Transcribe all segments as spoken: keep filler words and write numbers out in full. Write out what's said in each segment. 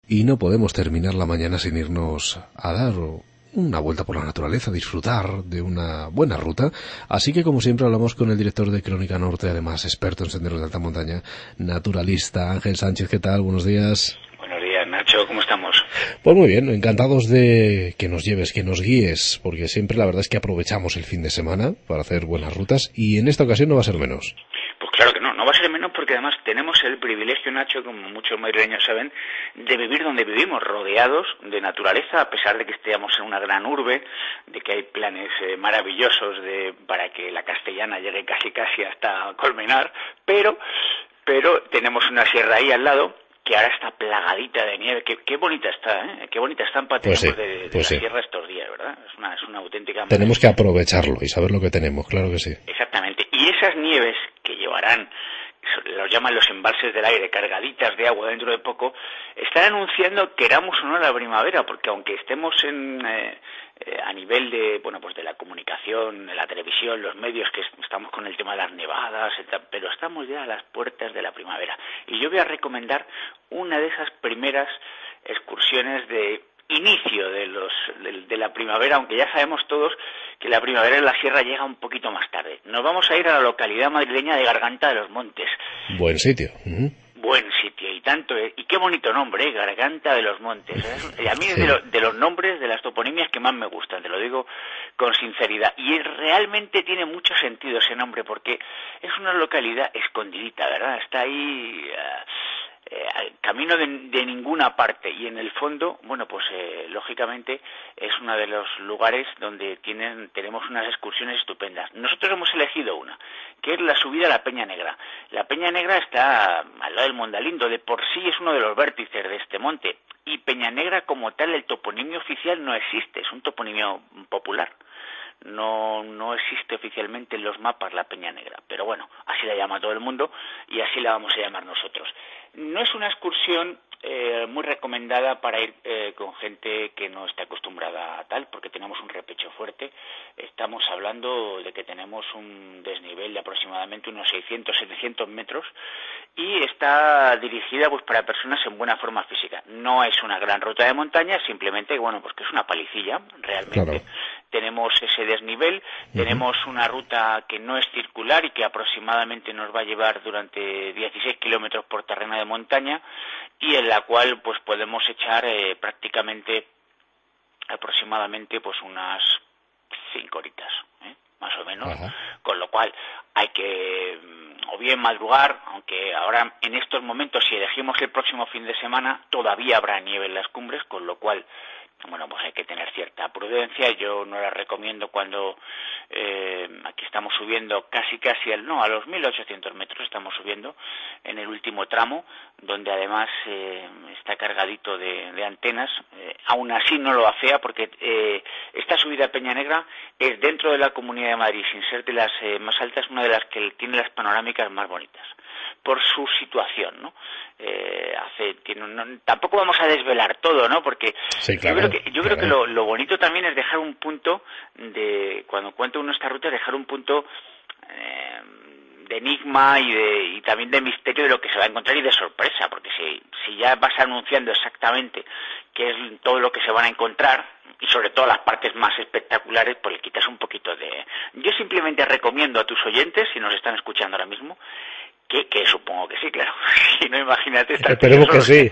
Y no podemos terminar la mañana sin irnos a dar una vuelta por la naturaleza, disfrutar de una buena ruta. Así que, como siempre, hablamos con el director de Crónica Norte, además experto en senderos de alta montaña, naturalista, Ángel Sánchez. ¿Qué tal? Buenos días. Buenos días, Nacho. ¿Cómo estamos? Pues muy bien, encantados de que nos lleves, que nos guíes, porque siempre la verdad es que aprovechamos el fin de semana para hacer buenas rutas y en esta ocasión no va a ser menos. Pues claro que no, no va a ser menos porque además tenemos el privilegio, Nacho, como muchos madrileños saben, de vivir donde vivimos, rodeados de naturaleza, a pesar de que estemos en una gran urbe, de que hay planes eh, maravillosos de para que la castellana llegue casi casi hasta Colmenar, pero, pero tenemos una sierra ahí al lado que ahora está plagadita de nieve. Qué, qué bonita está, ¿eh? Qué bonita estampa pues tenemos sí, de, de pues la sí. sierra estos días, ¿verdad? Es una, es una auténtica... Tenemos que aprovecharlo y saber lo que tenemos, claro que sí. Exactamente. Y esas nieves que llevarán, los llaman los embalses del aire, cargaditas de agua dentro de poco, están anunciando, queramos o no, la primavera, porque aunque estemos en... Eh, Eh, a nivel de, bueno, pues de la comunicación, de la televisión, los medios, que estamos con el tema de las nevadas, pero estamos ya a las puertas de la primavera. Y yo voy a recomendar una de esas primeras excursiones de inicio de los de, de la primavera, aunque ya sabemos todos que la primavera en la sierra llega un poquito más tarde. Nos vamos a ir a la localidad madrileña de Garganta de los Montes. Buen sitio. Uh-huh. Buen sitio, y tanto, ¿eh? Y qué bonito nombre, ¿eh? Garganta de los Montes. ¿Eh? Y a mí es de, lo, de los nombres de las toponimias que más me gustan, te lo digo con sinceridad. Y realmente tiene mucho sentido ese nombre, porque es una localidad escondidita, ¿verdad? Está ahí... Uh, Eh, al camino de, de ninguna parte, y en el fondo, bueno, pues eh, lógicamente es uno de los lugares donde tienen tenemos unas excursiones estupendas. Nosotros hemos elegido una, que es la subida a la Peña Negra. La Peña Negra está al lado del Mondalindo, de por sí es uno de los vértices de este monte, y Peña Negra como tal, el toponimio oficial no existe, es un toponimio popular. No no existe oficialmente en los mapas la Peña Negra, pero bueno, así la llama todo el mundo y así la vamos a llamar nosotros. No es una excursión eh, muy recomendada para ir eh, con gente que no esté acostumbrada a tal, porque tenemos un repecho fuerte. Estamos hablando de que tenemos un desnivel de aproximadamente unos seiscientos, setecientos metros y está dirigida pues para personas en buena forma física. No es una gran ruta de montaña, simplemente, bueno, pues que es una palicilla, realmente. Claro. Tenemos ese desnivel, uh-huh. Tenemos una ruta que no es circular y que aproximadamente nos va a llevar durante dieciséis kilómetros por terreno de montaña y en la cual pues podemos echar eh, prácticamente aproximadamente pues unas cinco horitas, ¿eh? Más o menos, uh-huh. Con lo cual hay que o bien madrugar, aunque ahora en estos momentos si elegimos el próximo fin de semana todavía habrá nieve en las cumbres, con lo cual bueno, pues hay que tener cierta prudencia. Yo no la recomiendo cuando eh, aquí estamos subiendo casi casi al, no, a los mil ochocientos metros estamos subiendo en el último tramo, donde además eh, está cargadito de, de antenas. Eh, aún así no lo afea porque eh, esta subida a Peña Negra es dentro de la Comunidad de Madrid, sin ser de las eh, más altas, una de las que tiene las panorámicas más bonitas por su situación, ¿no? Eh, hace, tiene un, tampoco vamos a desvelar todo, ¿no? Porque sí, claro, yo creo que, yo creo claro. que lo, lo bonito también es dejar un punto de, cuando cuenta uno esta ruta, dejar un punto eh, de enigma y de y también de misterio de lo que se va a encontrar y de sorpresa, porque si, si ya vas anunciando exactamente qué es todo lo que se van a encontrar y sobre todo las partes más espectaculares, pues le quitas un poquito de... Yo simplemente recomiendo a tus oyentes, si nos están escuchando ahora mismo, Que, que supongo que sí, claro. Si no, imagínate... Esperemos que sí.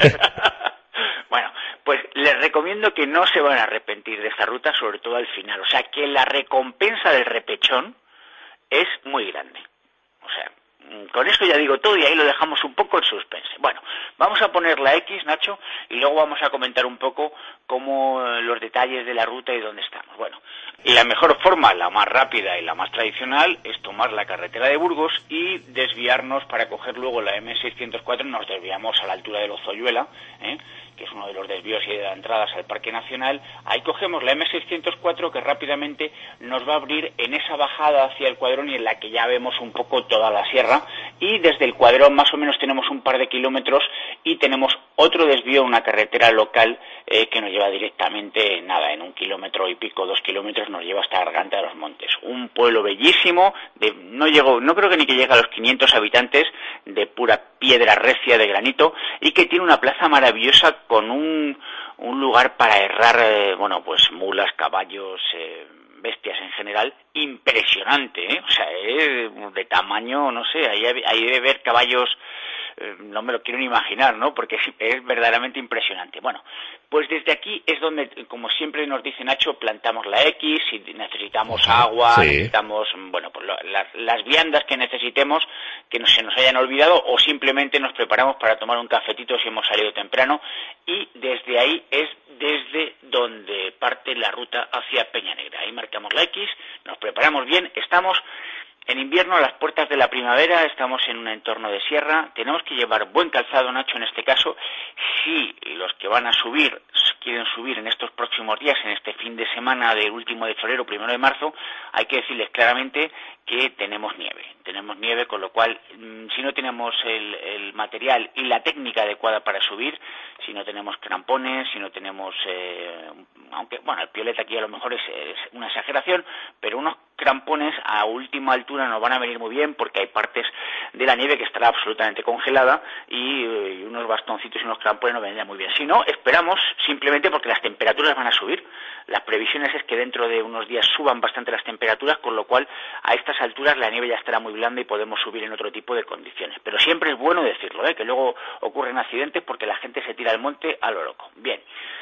Bueno, pues les recomiendo que no se van a arrepentir de esta ruta, sobre todo al final. O sea, que la recompensa del repechón es muy grande. O sea, con esto ya digo todo y ahí lo dejamos un poco en suspense. Bueno, vamos a poner la X, Nacho, y luego vamos a comentar un poco cómo los detalles de la ruta y dónde estamos. Bueno, y la mejor forma, la más rápida y la más tradicional, es tomar la carretera de Burgos y desviarnos para coger luego la eme seiscientos cuatro. Nos desviamos a la altura de Lozoyuela, ¿eh? que es uno de los desvíos y de entradas al Parque Nacional. Ahí cogemos la eme seiscientos cuatro, que rápidamente nos va a abrir en esa bajada hacia el Cuadrón y en la que ya vemos un poco toda la sierra, sierra, y desde el Cuadrón más o menos tenemos un par de kilómetros y tenemos otro desvío, una carretera local eh, que nos lleva directamente, nada, en un kilómetro y pico, dos kilómetros, nos lleva hasta Garganta de los Montes. Un pueblo bellísimo, de, no llegó, no creo que ni que llegue a los quinientos habitantes, de pura piedra recia de granito, y que tiene una plaza maravillosa con un, un lugar para herrar, eh, bueno, pues mulas, caballos, eh, bestias en general, impresionante, ¿eh? O sea, eh, de tamaño, no sé, ahí, ahí debe ver caballos, eh, no me lo quiero ni imaginar, ¿no? Porque es, es verdaderamente impresionante. Bueno, pues desde aquí es donde, como siempre nos dice Nacho, plantamos la X, si necesitamos agua, sí. necesitamos, bueno, pues lo, las, las viandas que necesitemos, que no se nos hayan olvidado, o simplemente nos preparamos para tomar un cafetito si hemos salido temprano, y desde ahí es desde donde parte la ruta hacia Peña Negra. Ahí marcamos la X, nos preparamos bien, estamos en invierno a las puertas de la primavera, estamos en un entorno de sierra, tenemos que llevar buen calzado, Nacho, en este caso. Si los que van a subir quieren subir en estos próximos días, en este fin de semana del último de febrero, primero de marzo, hay que decirles claramente que tenemos nieve. Tenemos nieve, con lo cual, si no tenemos el, el material y la técnica adecuada para subir, si no tenemos crampones, si no tenemos, eh, aunque, bueno, el piolet aquí a lo mejor es, es una exageración, pero unos crampones a última altura nos van a venir muy bien, porque hay partes de la nieve que estará absolutamente congelada y, y unos bastoncitos y unos crampones nos vendrían muy bien. Si no, esperamos simplemente porque las temperaturas van a subir. Las previsiones es que dentro de unos días suban bastante las temperaturas, con lo cual a estas alturas la nieve ya estará muy blanda y podemos subir en otro tipo de condiciones. Pero siempre es bueno decirlo, ¿eh? Que luego ocurren accidentes porque la gente se tira al monte a lo loco. Bien.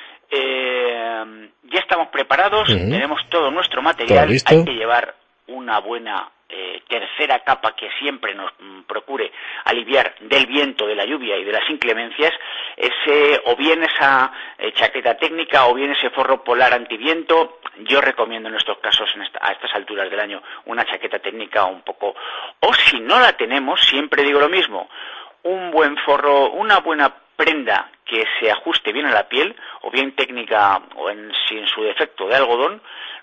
Eh, ya estamos preparados, uh-huh. tenemos todo nuestro material, hay que llevar una buena eh, tercera capa que siempre nos mm, procure aliviar del viento, de la lluvia y de las inclemencias, ese, o bien esa eh, chaqueta técnica o bien ese forro polar antiviento. Yo recomiendo en estos casos, en esta, a estas alturas del año, una chaqueta técnica un poco, o si no la tenemos, siempre digo lo mismo, un buen forro, una buena prenda que se ajuste bien a la piel, o bien técnica, o en, si en su defecto de algodón,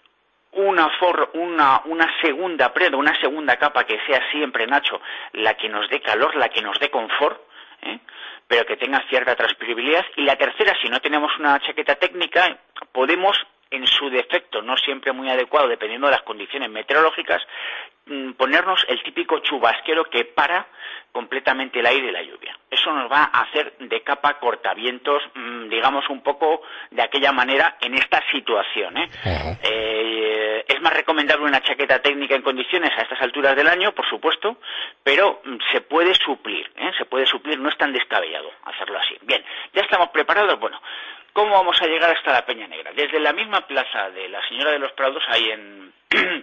una forro, una, una segunda prenda, una segunda capa que sea siempre, Nacho, la que nos dé calor, la que nos dé confort, ¿eh? pero que tenga cierta transpirabilidad. Y la tercera, si no tenemos una chaqueta técnica, podemos, en su defecto, no siempre muy adecuado, dependiendo de las condiciones meteorológicas, ponernos el típico chubasquero que para completamente el aire y la lluvia. Eso nos va a hacer de capa cortavientos, digamos, un poco de aquella manera en esta situación, ¿eh? Uh-huh. Eh, es más recomendable una chaqueta técnica en condiciones a estas alturas del año, por supuesto, pero se puede suplir, ¿eh? Se puede suplir, no es tan descabellado hacerlo así. Bien, ya estamos preparados. Bueno, ¿cómo vamos a llegar hasta la Peña Negra? Desde la misma plaza de la Señora de los Prados, ahí en...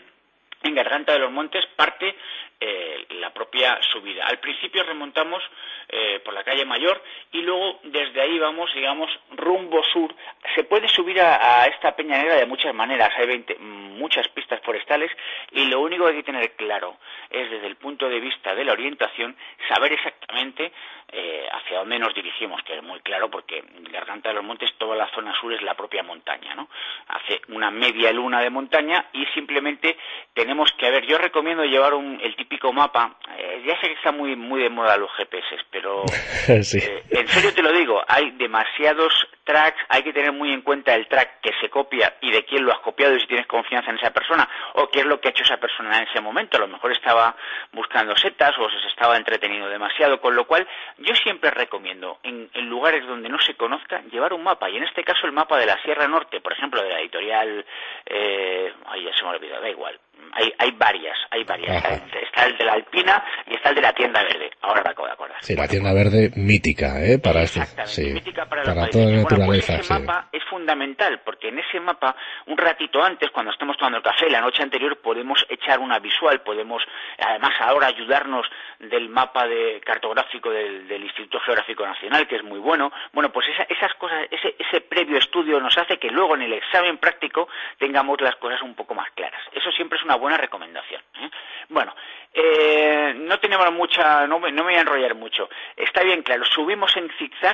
en Garganta de los Montes, parte eh, la propia subida. Al principio remontamos eh, por la calle Mayor y luego desde ahí vamos, digamos, rumbo sur. Se puede subir a, a esta Peña Negra de muchas maneras, hay veinte, muchas pistas forestales, y lo único que hay que tener claro es, desde el punto de vista de la orientación, saber exactamente eh, hacia dónde nos dirigimos, que es muy claro porque Garganta de los Montes, toda la zona sur es la propia montaña, ¿no? Hace una media luna de montaña y simplemente tenemos que, a ver, yo recomiendo llevar un, el típico mapa, eh, ya sé que está muy muy de moda los G P S, pero sí. eh, en serio te lo digo, hay demasiados tracks, hay que tener muy en cuenta el track que se copia y de quién lo has copiado y si tienes confianza en esa persona o qué es lo que ha hecho esa persona en ese momento. A lo mejor estaba buscando setas o se estaba entreteniendo demasiado, con lo cual yo siempre recomiendo en, en lugares donde no se conozca llevar un mapa, y en este caso el mapa de la Sierra Norte, por ejemplo, de la editorial, eh, ay, ya se me ha olvidado, da igual. Hay, hay varias, hay varias. Está, está el de la Alpina y está el de la Tienda Verde. Ahora me acabo de acordar. Sí, la Tienda Verde mítica, ¿eh? Para Exactamente, este, sí, mítica para, para los toda la naturaleza. Bueno, pues ese sí. mapa es fundamental, porque en ese mapa, un ratito antes, cuando estemos tomando el café, la noche anterior, podemos echar una visual, podemos, además ahora, ayudarnos del mapa de, cartográfico del, del Instituto Geográfico Nacional, que es muy bueno. Bueno, pues esa, esas cosas, ese, ese previo estudio nos hace que luego en el examen práctico tengamos las cosas un poco más claras. Eso siempre es una buena recomendación, ¿eh? Bueno, eh, no tenemos mucha, no me, no me voy a enrollar mucho. Está bien claro, subimos en zigzag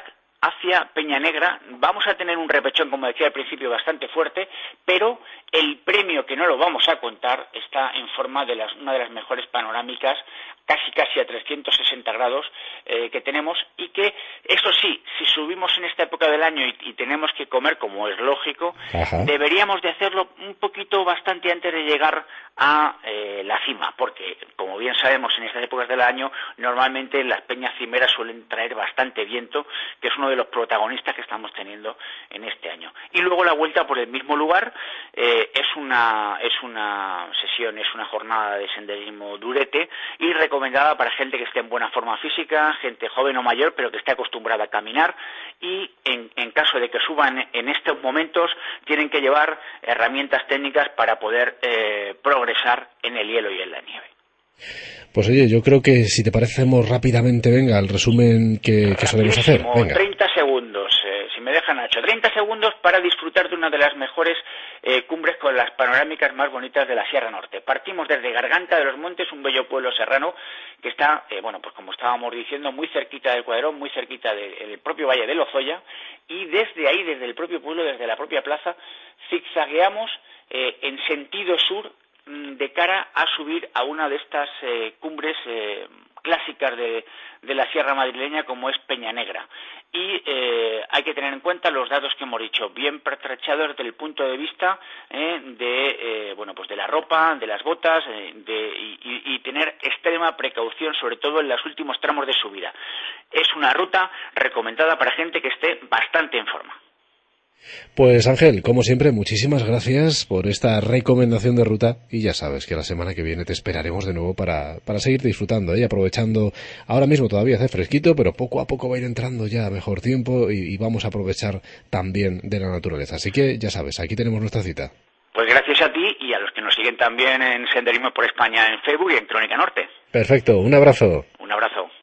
hacia Peña Negra. Vamos a tener un repechón, como decía al principio, bastante fuerte, pero el premio, que no lo vamos a contar, está en forma de las, una de las mejores panorámicas, casi casi a trescientos sesenta grados eh, que tenemos, y que, eso sí, si subimos en esta época del año y, y tenemos que comer, como es lógico, Ajá. deberíamos de hacerlo un poquito bastante antes de llegar a eh, la cima, porque, como bien sabemos, en estas épocas del año normalmente las peñas cimeras suelen traer bastante viento, que es uno de los protagonistas que estamos teniendo en este año. Y luego la vuelta por el mismo lugar eh, es una es una sesión, es una jornada de senderismo durete y recomendada para gente que esté en buena forma física, gente joven o mayor, pero que esté acostumbrada a caminar, y en, en caso de que suban en estos momentos tienen que llevar herramientas técnicas para poder eh, progresar en el hielo y en la nieve. Pues oye, yo creo que si te parece hacemos rápidamente, venga, el resumen que, que solemos hacer. Venga. treinta segundos, eh, si me dejan, Nacho, treinta segundos para disfrutar de una de las mejores eh, cumbres con las panorámicas más bonitas de la Sierra Norte. Partimos desde Garganta de los Montes, un bello pueblo serrano que está, eh, bueno, pues como estábamos diciendo, muy cerquita del Cuadrón, muy cerquita del de, propio Valle de Lozoya, y desde ahí, desde el propio pueblo, desde la propia plaza, zigzagueamos eh, en sentido sur, de cara a subir a una de estas eh, cumbres eh, clásicas de, de la Sierra Madrileña, como es Peña Negra. Y eh, hay que tener en cuenta los datos que hemos dicho, bien pertrechados desde el punto de vista eh, de eh, bueno pues de la ropa, de las botas, eh, de, y, y tener extrema precaución, sobre todo en los últimos tramos de subida. Es una ruta recomendada para gente que esté bastante en forma. Pues Ángel, como siempre, muchísimas gracias por esta recomendación de ruta, y ya sabes que la semana que viene te esperaremos de nuevo para, para seguir disfrutando, ¿eh? Aprovechando, ahora mismo todavía hace fresquito, pero poco a poco va a ir entrando ya mejor tiempo y, y vamos a aprovechar también de la naturaleza. Así que ya sabes, aquí tenemos nuestra cita. Pues gracias a ti y a los que nos siguen también en Senderismo por España en Facebook y en Crónica Norte. Perfecto, un abrazo. Un abrazo.